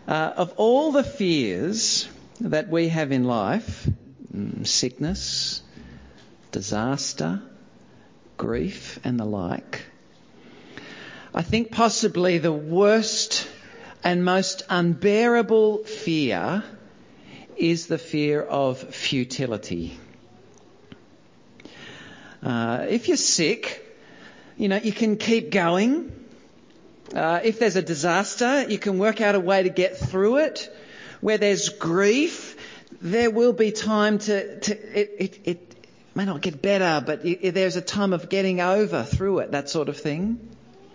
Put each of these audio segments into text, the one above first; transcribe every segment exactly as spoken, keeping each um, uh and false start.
Uh, of all the fears that we have in life, sickness, disaster, grief and the like, I think possibly the worst and most unbearable fear is the fear of futility. Uh, if you're sick, you know, you can keep going. Uh, if there's a disaster, you can work out a way to get through it. Where there's grief, there will be time to, to it, it, it may not get better, but it, there's a time of getting over through it, that sort of thing.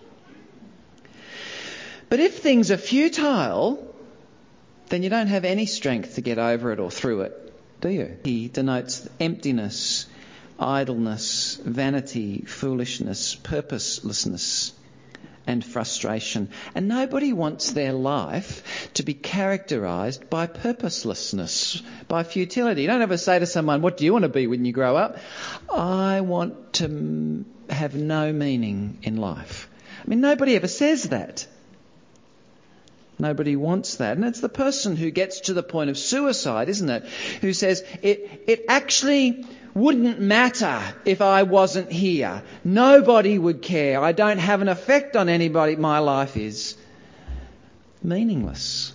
But if things are futile, then you don't have any strength to get over it or through it, do you? He denotes emptiness, idleness, vanity, foolishness, purposelessness and frustration. And nobody wants their life to be characterised by purposelessness, by futility. You don't ever say to someone, what do you want to be when you grow up? I want to have no meaning in life. I mean, nobody ever says that. Nobody wants that. And it's the person who gets to the point of suicide, isn't it? Who says, it, it actually wouldn't matter if I wasn't here. Nobody would care. I don't have an effect on anybody. My life is meaningless.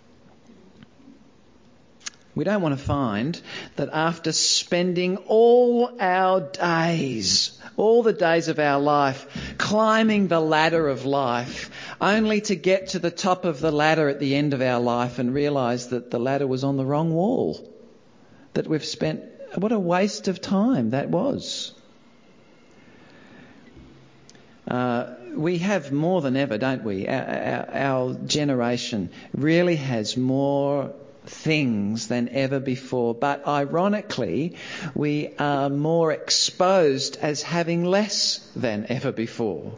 We don't want to find that after spending all our days, all the days of our life, climbing the ladder of life, only to get to the top of the ladder at the end of our life and realise that the ladder was on the wrong wall. That we've spent, what a waste of time that was. Uh, we have more than ever, don't we? Our, our, our generation really has more things than ever before, but ironically we are more exposed as having less than ever before.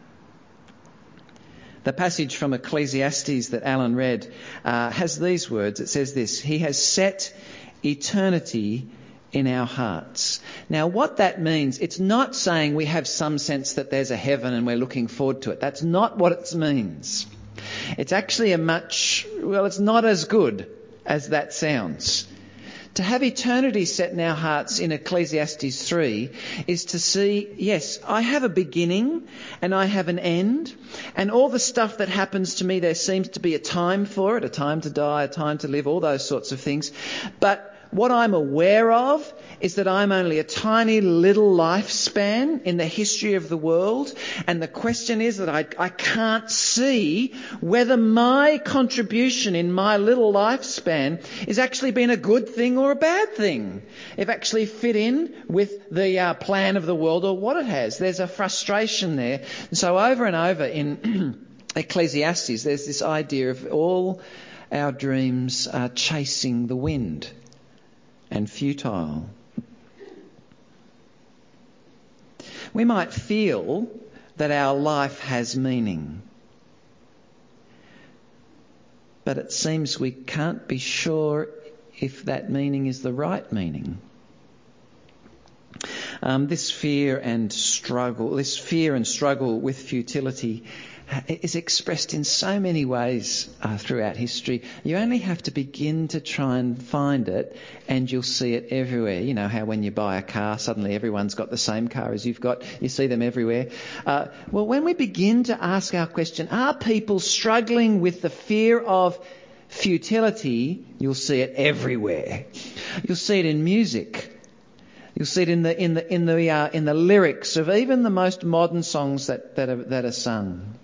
The passage from Ecclesiastes that Alan read uh, has these words. It says this: He has set eternity in our hearts. Now what that means, it's not saying we have some sense that there's a heaven and we're looking forward to it. That's not what it means. It's actually a much, well, it's not as good as that sounds. To have eternity set in our hearts in Ecclesiastes three is to see, yes, I have a beginning and I have an end, and all the stuff that happens to me, there seems to be a time for it, a time to die, a time to live, all those sorts of things. But what I'm aware of is that I'm only a tiny little lifespan in the history of the world, and the question is that I, I can't see whether my contribution in my little lifespan is actually been a good thing or a bad thing. If actually fit in with the uh, plan of the world or what it has. There's a frustration there. And so over and over in Ecclesiastes, there's this idea of all our dreams are chasing the wind and futile. We might feel that our life has meaning, but it seems we can't be sure if that meaning is the right meaning. Um, this fear and struggle, this fear and struggle with futility is expressed in so many ways uh, throughout history. You only have to begin to try and find it and you'll see it everywhere. You know how when you buy a car, suddenly everyone's got the same car as you've got. You see them everywhere. Uh, well, when we begin to ask our question, are people struggling with the fear of futility? You'll see it everywhere. You'll see it in music. You'll see it in the in the in the uh, in the lyrics of even the most modern songs that that are, that are sung.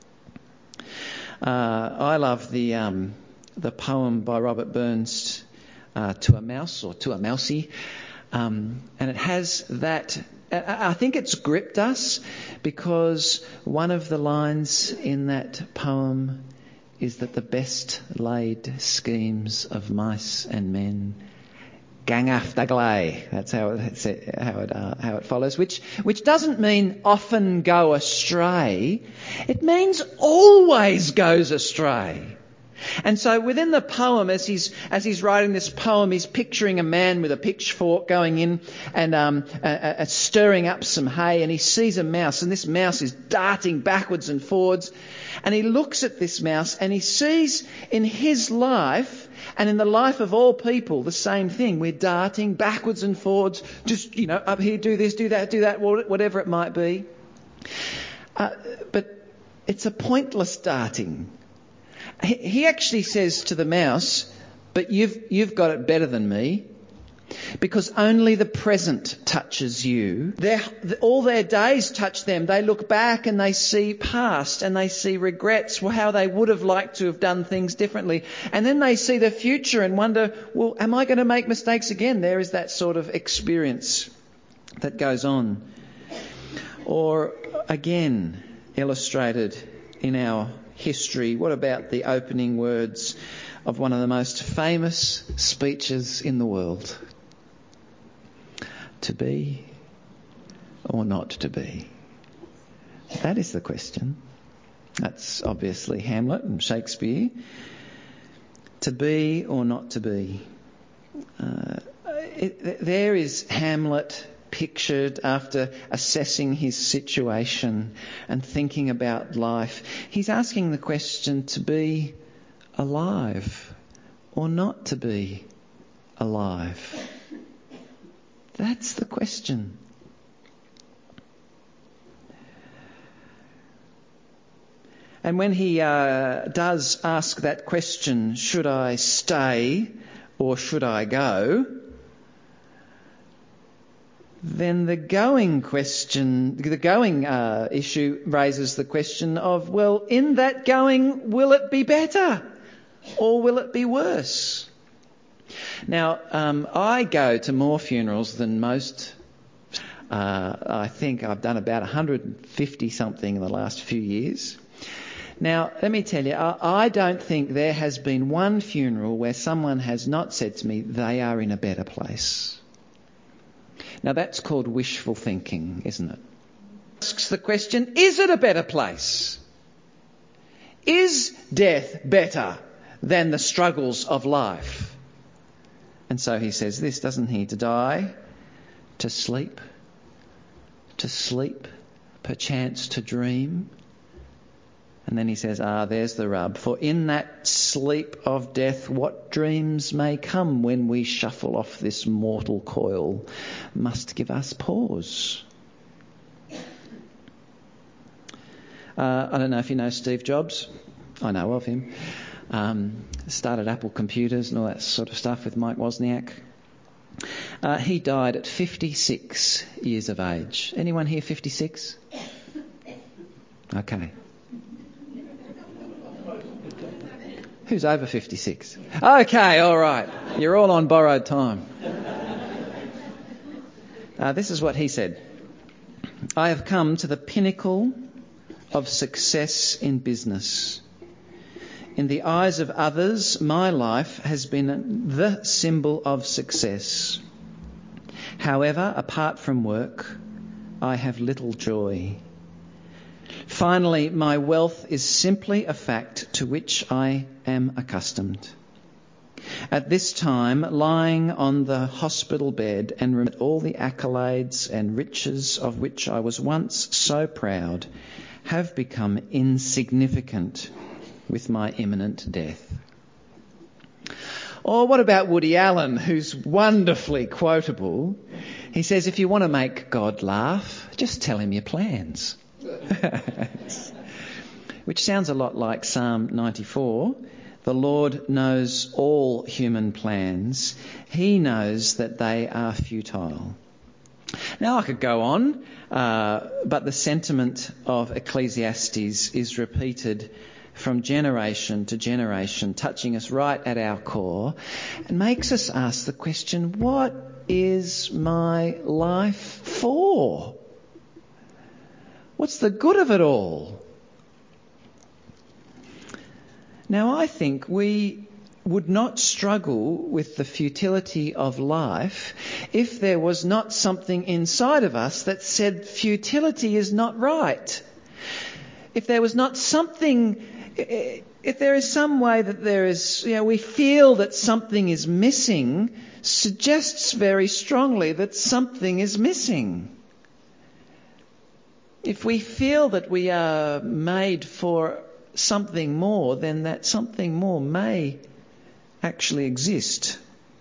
Uh, I love the um, the poem by Robert Burns, uh, To a Mouse or To a Mousie, um, and it has that. I think it's gripped us because one of the lines in that poem is that the best laid schemes of mice and men gang after gley. That's how it how it uh, how it follows. Which which doesn't mean often go astray. It means always goes astray. And so within the poem, as he's as he's writing this poem, he's picturing a man with a pitchfork going in and um, uh, uh, stirring up some hay, and he sees a mouse, and this mouse is darting backwards and forwards, and he looks at this mouse and he sees in his life and in the life of all people the same thing. We're darting backwards and forwards, just, you know, up here, do this, do that, do that, whatever it might be. Uh, but it's a pointless darting. He actually says to the mouse, but you've you've got it better than me, because only the present touches you. Their, all their days touch them. They look back and they see past and they see regrets, how they would have liked to have done things differently. And then they see the future and wonder, well, am I going to make mistakes again? There is that sort of experience that goes on. Or again, illustrated in our history, what about the opening words of one of the most famous speeches in the world? To be or not to be? That is the question. That's obviously Hamlet and Shakespeare. To be or not to be? Uh, it, there is Hamlet pictured after assessing his situation and thinking about life. He's asking the question, to be alive or not to be alive? That's the question. And when he uh, does ask that question, should I stay or should I go? Then the going question, the going uh, issue raises the question of, well, in that going, will it be better or will it be worse? Now, um, I go to more funerals than most. Uh, I think I've done about one hundred fifty something in the last few years. Now, let me tell you, I, I don't think there has been one funeral where someone has not said to me they are in a better place. Now, that's called wishful thinking, isn't it? Asks the question, is it a better place? Is death better than the struggles of life? And so he says this, doesn't he? To die, to sleep, to sleep, perchance to dream. And then he says, ah, there's the rub. For in that sleep of death, what dreams may come when we shuffle off this mortal coil must give us pause. Uh, I don't know if you know Steve Jobs. I know of him. Um, started Apple Computers and all that sort of stuff with Mike Wozniak. Uh, he died at fifty-six years of age. Anyone here fifty-six? Okay. Who's over fifty-six? Okay, all right. You're all on borrowed time. Uh, this is what he said. I have come to the pinnacle of success in business. In the eyes of others, my life has been the symbol of success. However, apart from work, I have little joy. Finally, my wealth is simply a fact to which I am accustomed. At this time, lying on the hospital bed and remembering all the accolades and riches of which I was once so proud have become insignificant with my imminent death. Or what about Woody Allen, who's wonderfully quotable? He says, if you want to make God laugh, just tell him your plans. Which sounds a lot like Psalm ninety-four. The Lord knows all human plans. He knows that they are futile. Now I could go on, uh, but the sentiment of Ecclesiastes is repeated from generation to generation, touching us right at our core, and makes us ask the question, what is my life for? What's the good of it all? Now, I think we would not struggle with the futility of life if there was not something inside of us that said futility is not right. If there was not something if there is some way that there is, you know, we feel that something is missing, suggests very strongly that something is missing. If we feel that we are made for something more, then that something more may actually exist.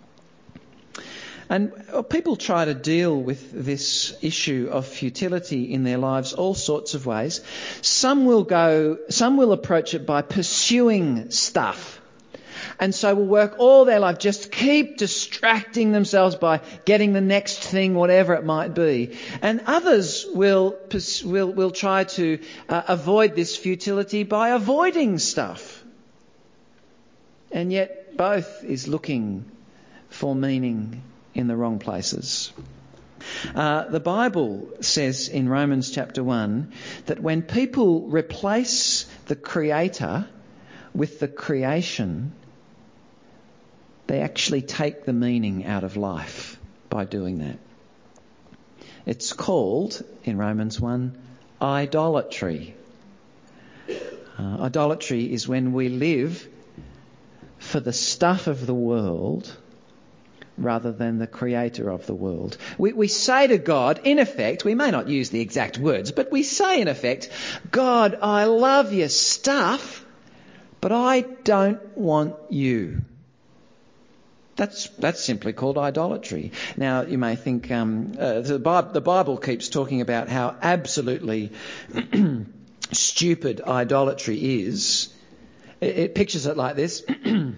And people try to deal with this issue of futility in their lives all sorts of ways. Some will go, some will approach it by pursuing stuff. And so will work all their life, just keep distracting themselves by getting the next thing, whatever it might be. And others will will will try to uh, avoid this futility by avoiding stuff. And yet both is looking for meaning in the wrong places. Uh, the Bible says in Romans chapter one that when people replace the Creator with the creation, they actually take the meaning out of life by doing that. It's called, in Romans one, idolatry. Uh, idolatry is when we live for the stuff of the world rather than the creator of the world. We, we say to God, in effect, we may not use the exact words, but we say in effect, God, I love your stuff, but I don't want you. That's that's simply called idolatry. Now, you may think um, uh, the, Bible, the Bible keeps talking about how absolutely stupid idolatry is. It, it pictures it like this.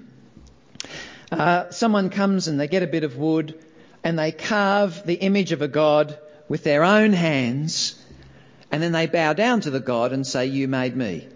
uh, someone comes and they get a bit of wood and they carve the image of a god with their own hands, and then they bow down to the god and say, "You made me."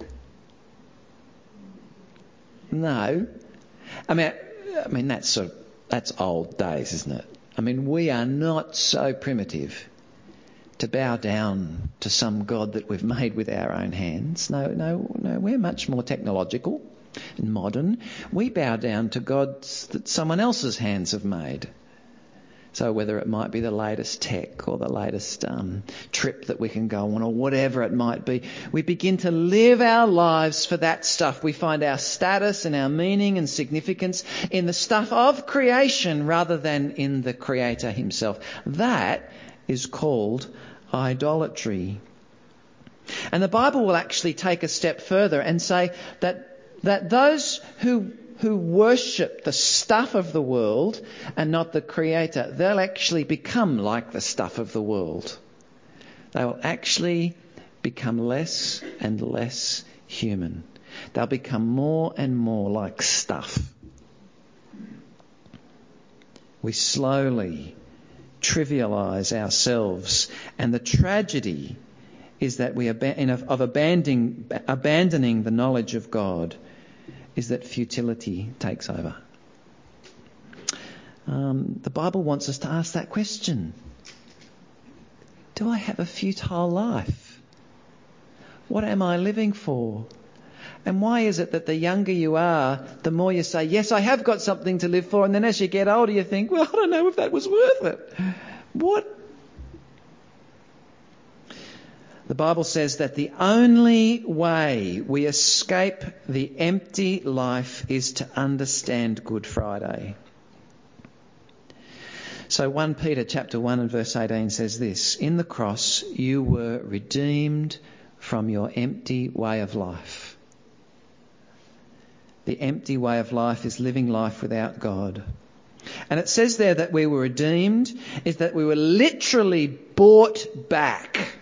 No. I mean... I mean, that's sort of, that's old days, isn't it? I mean, we are not so primitive to bow down to some god that we've made with our own hands. No, no, no, we're much more technological and modern. We bow down to gods that someone else's hands have made. So whether it might be the latest tech or the latest um, trip that we can go on or whatever it might be, we begin to live our lives for that stuff. We find our status and our meaning and significance in the stuff of creation rather than in the Creator himself. That is called idolatry. And the Bible will actually take a step further and say that that those who who worship the stuff of the world and not the Creator, they'll actually become like the stuff of the world. They will actually become less and less human. They'll become more and more like stuff. We slowly trivialise ourselves, and the tragedy is that we ab- of abandoning, abandoning the knowledge of God is that futility takes over. Um, the Bible wants us to ask that question. Do I have a futile life? What am I living for? And why is it that the younger you are, the more you say, yes, I have got something to live for, and then as you get older you think, well, I don't know if that was worth it. What? The Bible says that the only way we escape the empty life is to understand Good Friday. So First Peter chapter one and verse eighteen says this: in the cross you were redeemed from your empty way of life. The empty way of life is living life without God. And it says there that we were redeemed, is that we were literally bought back.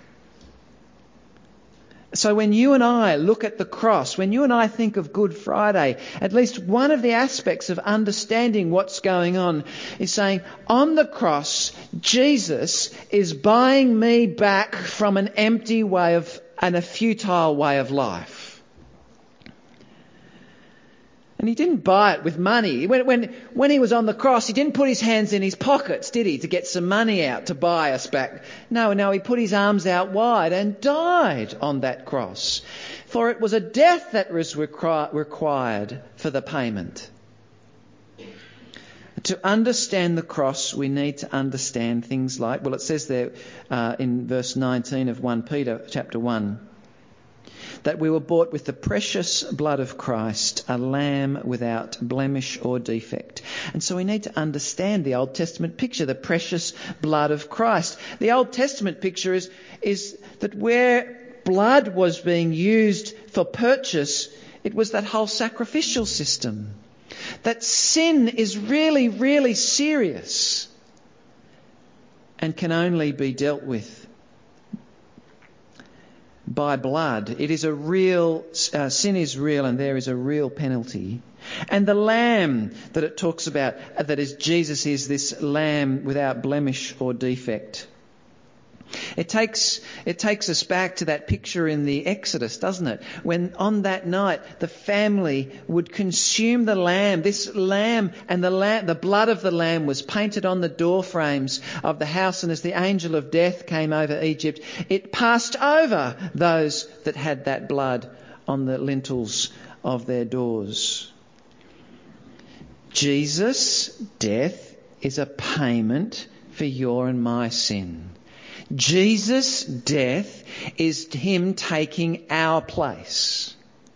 So when you and I look at the cross, when you and I think of Good Friday, at least one of the aspects of understanding what's going on is saying, on the cross, Jesus is buying me back from an empty way of and a futile way of life. And he didn't buy it with money. When, when, when he was on the cross, he didn't put his hands in his pockets, did he, to get some money out to buy us back? No, no, he put his arms out wide and died on that cross. For it was a death that was requi- required for the payment. To understand the cross, we need to understand things like, well, it says there uh, in verse nineteen of First Peter chapter one, that we were bought with the precious blood of Christ, a lamb without blemish or defect. And so we need to understand the Old Testament picture, the precious blood of Christ. The Old Testament picture is, is that where blood was being used for purchase, it was that whole sacrificial system. That sin is really, really serious and can only be dealt with by blood. It is a real, uh, sin is real, and there is a real penalty. And the lamb that it talks about, uh, that is Jesus, is this lamb without blemish or defect. It takes it takes us back to that picture in the Exodus, doesn't it? When on that night the family would consume the lamb. This lamb and the lamb, the blood of the lamb was painted on the door frames of the house, and as the angel of death came over Egypt, it passed over those that had that blood on the lintels of their doors. Jesus' death is a payment for your and my sin. Jesus' death is him taking our place.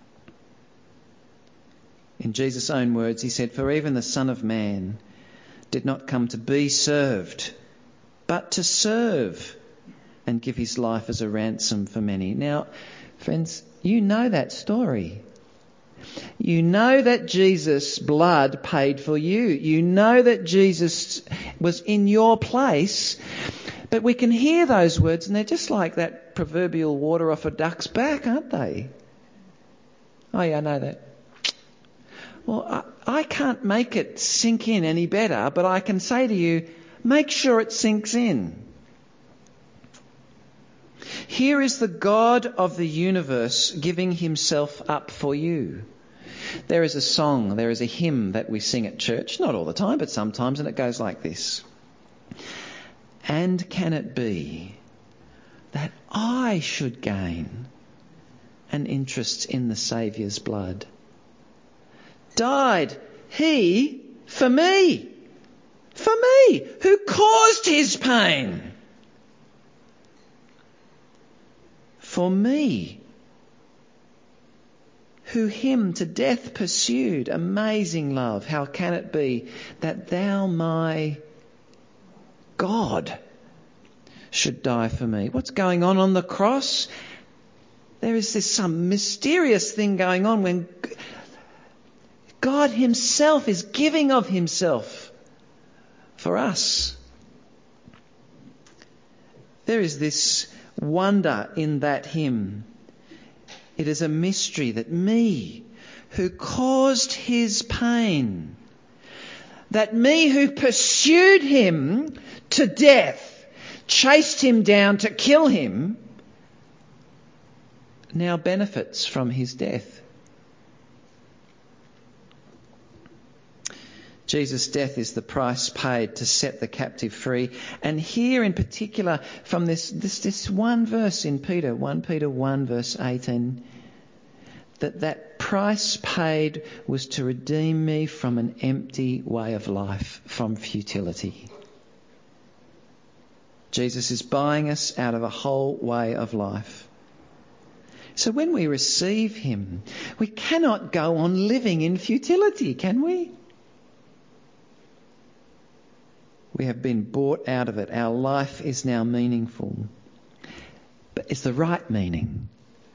In Jesus' own words, he said, "For even the Son of Man did not come to be served, but to serve and give his life as a ransom for many." Now, friends, you know that story. You know that Jesus' blood paid for you. You know that Jesus was in your place. But we can hear those words and they're just like that proverbial water off a duck's back, aren't they? Oh yeah, I know that. Well, I, I can't make it sink in any better, but I can say to you, make sure it sinks in. Here is the God of the universe giving himself up for you. There is a song, there is a hymn that we sing at church, not all the time, but sometimes, and it goes like this. And can it be that I should gain an interest in the Saviour's blood? Died he for me, for me, who caused his pain. For me, who him to death pursued. Amazing love. How can it be that thou, my God, should die for me? What's going on on the cross? There is this some mysterious thing going on when God himself is giving of himself for us. There is this wonder in that hymn. It is a mystery that me, who caused his pain, that me who pursued him to death, chased him down to kill him, now benefits from his death. Jesus' death is the price paid to set the captive free. And here in particular, from this, this, this one verse in Peter, First Peter one verse eighteen, that that price paid was to redeem me from an empty way of life, from futility. Jesus is buying us out of a whole way of life. So when we receive him, we cannot go on living in futility, can we? We have been bought out of it. Our life is now meaningful. But it's the right meaning.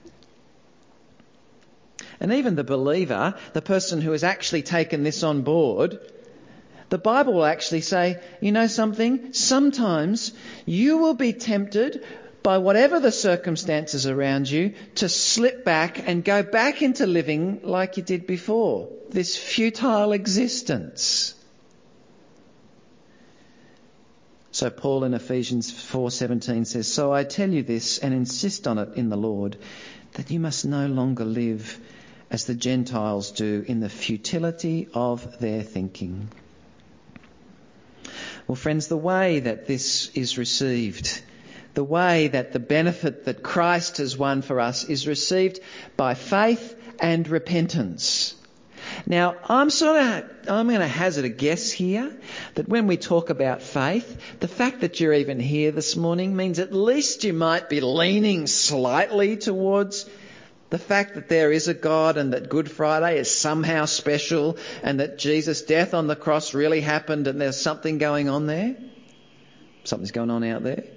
And even the believer, the person who has actually taken this on board, the Bible will actually say, you know something? Sometimes you will be tempted by whatever the circumstances around you to slip back and go back into living like you did before. This futile existence. So Paul in Ephesians four seventeen says, "So I tell you this and insist on it in the Lord, that you must no longer live as the Gentiles do in the futility of their thinking." Well, friends, the way that this is received, the way that the benefit that Christ has won for us is received by faith and repentance. Now, I'm sort of, I'm going to hazard a guess here that when we talk about faith, the fact that you're even here this morning means at least you might be leaning slightly towards The fact that there is a God and that Good Friday is somehow special and that Jesus' death on the cross really happened and there's something going on there. Something's going on out there.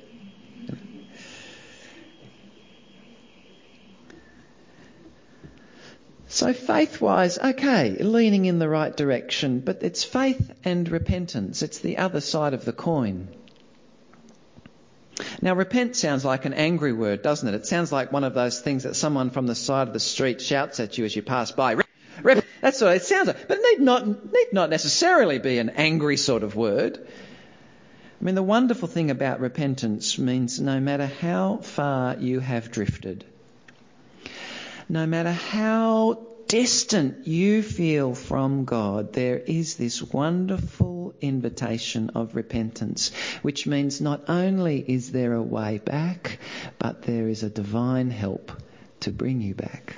So faith-wise, okay, leaning in the right direction, but it's faith and repentance. It's the other side of the coin. Now, repent sounds like an angry word, doesn't it? It sounds like one of those things that someone from the side of the street shouts at you as you pass by. Rep, rep. That's what it sounds like. But it need not, need not necessarily be an angry sort of word. I mean, the wonderful thing about repentance means no matter how far you have drifted, no matter how distant you feel from God, there is this wonderful invitation of repentance, which means not only is there a way back, but there is a divine help to bring you back.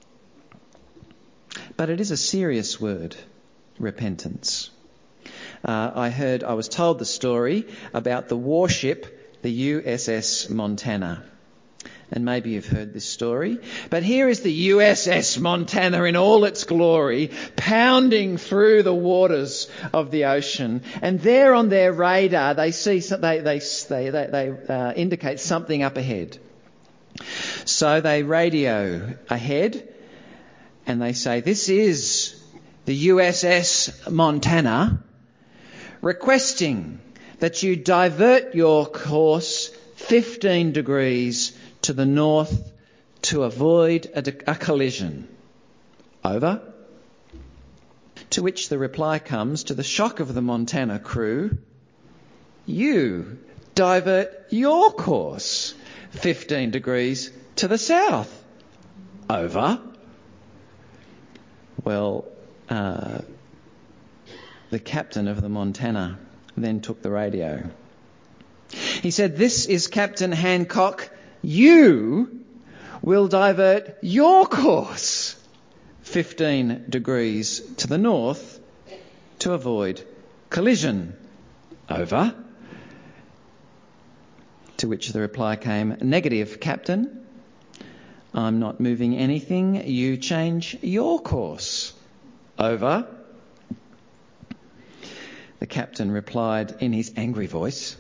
But it is a serious word, repentance. Uh, I heard, I was told the story about the warship, the U S S Montana. And maybe you've heard this story. But here is the U S S Montana in all its glory, pounding through the waters of the ocean. And there on their radar, they see they they they they, they uh, indicate something up ahead. So they radio ahead, and they say, "This is the U S S Montana, requesting that you divert your course fifteen degrees to the north to avoid a, a collision." Over. To which the reply comes, to the shock of the Montana crew, "You divert your course fifteen degrees to the south." Over. Well, uh, the captain of the Montana then took the radio. He said, "This is Captain Hancock. You will divert your course fifteen degrees to the north to avoid collision." Over. To which the reply came, "Negative, Captain. I'm not moving anything. You change your course." Over. The captain replied in his angry voice,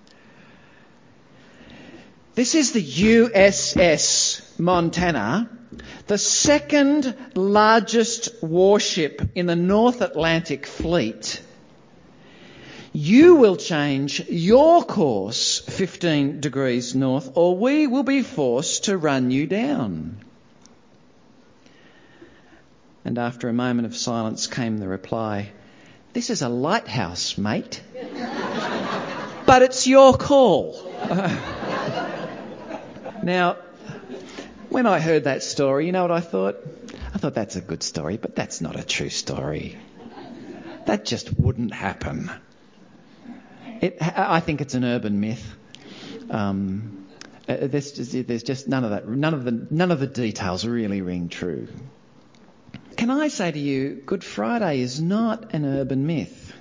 "This is the U S S Montana, the second largest warship in the North Atlantic Fleet. You will change your course fifteen degrees north, or we will be forced to run you down." And after a moment of silence came the reply, "This is a lighthouse, mate. But it's your call." Now, when I heard that story, you know what I thought? I thought, that's a good story, but that's not a true story. That just wouldn't happen. It, I think it's an urban myth. Um, there's, just, there's just none of that. None of the none of the details really ring true. Can I say to you, Good Friday is not an urban myth.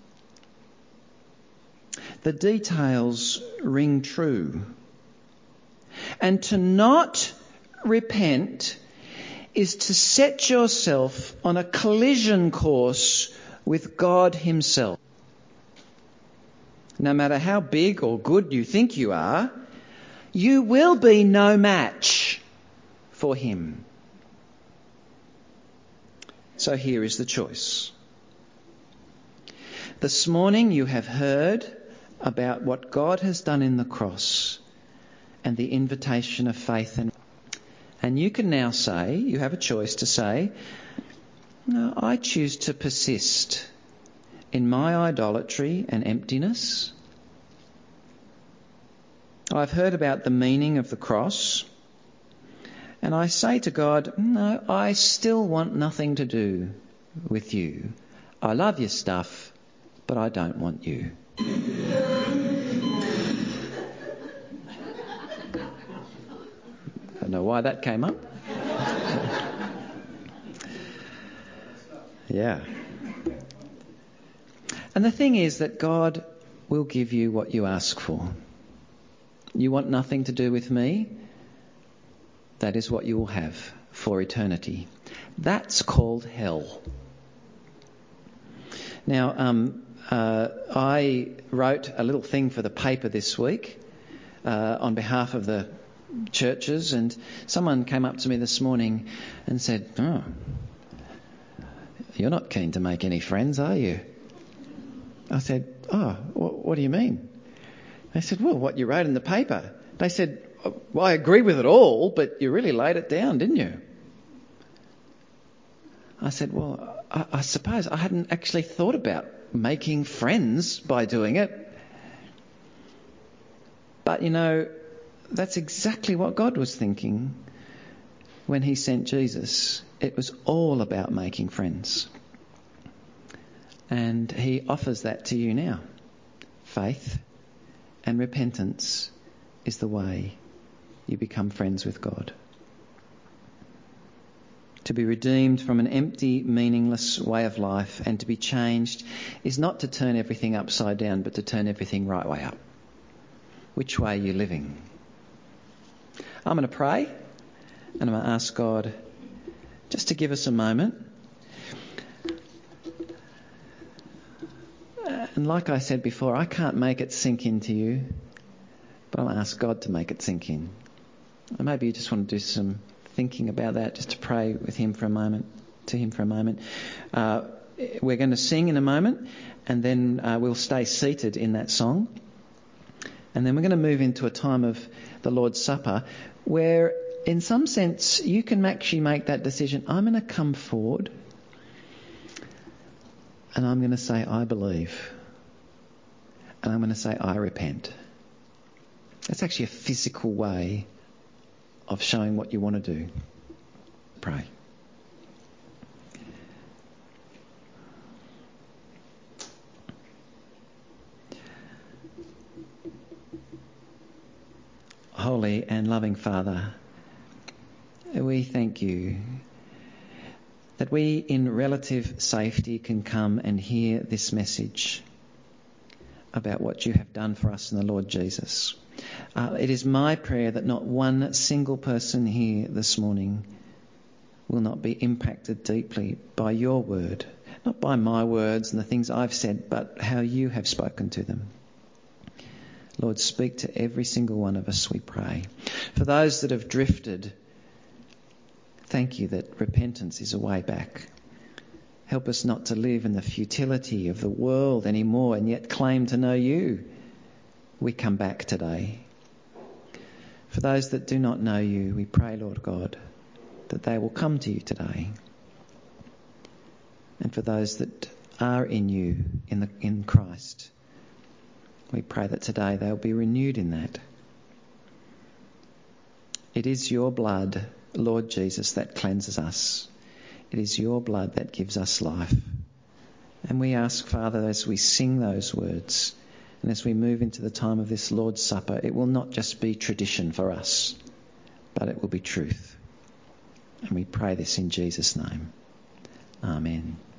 The details ring true. And to not repent is to set yourself on a collision course with God Himself. No matter how big or good you think you are, you will be no match for Him. So here is the choice. This morning you have heard about what God has done in the cross and the invitation of faith. And, and you can now say, you have a choice to say, "No, I choose to persist in my idolatry and emptiness. I've heard about the meaning of the cross, and I say to God, no, I still want nothing to do with you. I love your stuff, but I don't want you." I don't know why that came up. Yeah. And the thing is that God will give you what you ask for. You want nothing to do with me? That is what you will have. for eternity. That's called hell. Now, um, uh, I wrote a little thing for the paper this week uh, on behalf of the churches, and someone came up to me this morning and said, "Oh, you're not keen to make any friends, are you?" I said, "Oh, wh- what do you mean?" They said, "Well, what you wrote in the paper." They said, "Well, I agree with it all, but you really laid it down, didn't you?" I said, "Well, I, I suppose I hadn't actually thought about making friends by doing it. But, you know, that's exactly what God was thinking when he sent Jesus. It was all about making friends. And he offers that to you now. Faith and repentance is the way you become friends with God. To be redeemed from an empty, meaningless way of life and to be changed is not to turn everything upside down, but to turn everything right way up. Which way are you living? I'm going to pray and I'm going to ask God just to give us a moment. And like I said before, I can't make it sink into you, but I'm going to ask God to make it sink in. And maybe you just want to do some thinking about that, just to pray with him for a moment, to him for a moment. Uh, we're going to sing in a moment, and then uh, we'll stay seated in that song. And then we're going to move into a time of the Lord's Supper where, in some sense, you can actually make that decision. I'm going to come forward and I'm going to say, I believe. And I'm going to say, I repent. That's actually a physical way of showing what you want to do. Pray. Holy and loving Father, we thank you that we in relative safety can come and hear this message about what you have done for us in the Lord Jesus. Uh, it is my prayer that not one single person here this morning will not be impacted deeply by your word, not by my words and the things I've said, but how you have spoken to them. Lord, speak to every single one of us, we pray. For those that have drifted, thank you that repentance is a way back. Help us not to live in the futility of the world anymore and yet claim to know you. We come back today. For those that do not know you, we pray, Lord God, that they will come to you today. And for those that are in you, in the, in Christ, we pray that today they'll be renewed in that. It is your blood, Lord Jesus, that cleanses us. It is your blood that gives us life. And we ask, Father, as we sing those words and as we move into the time of this Lord's Supper, it will not just be tradition for us, but it will be truth. And we pray this in Jesus' name. Amen.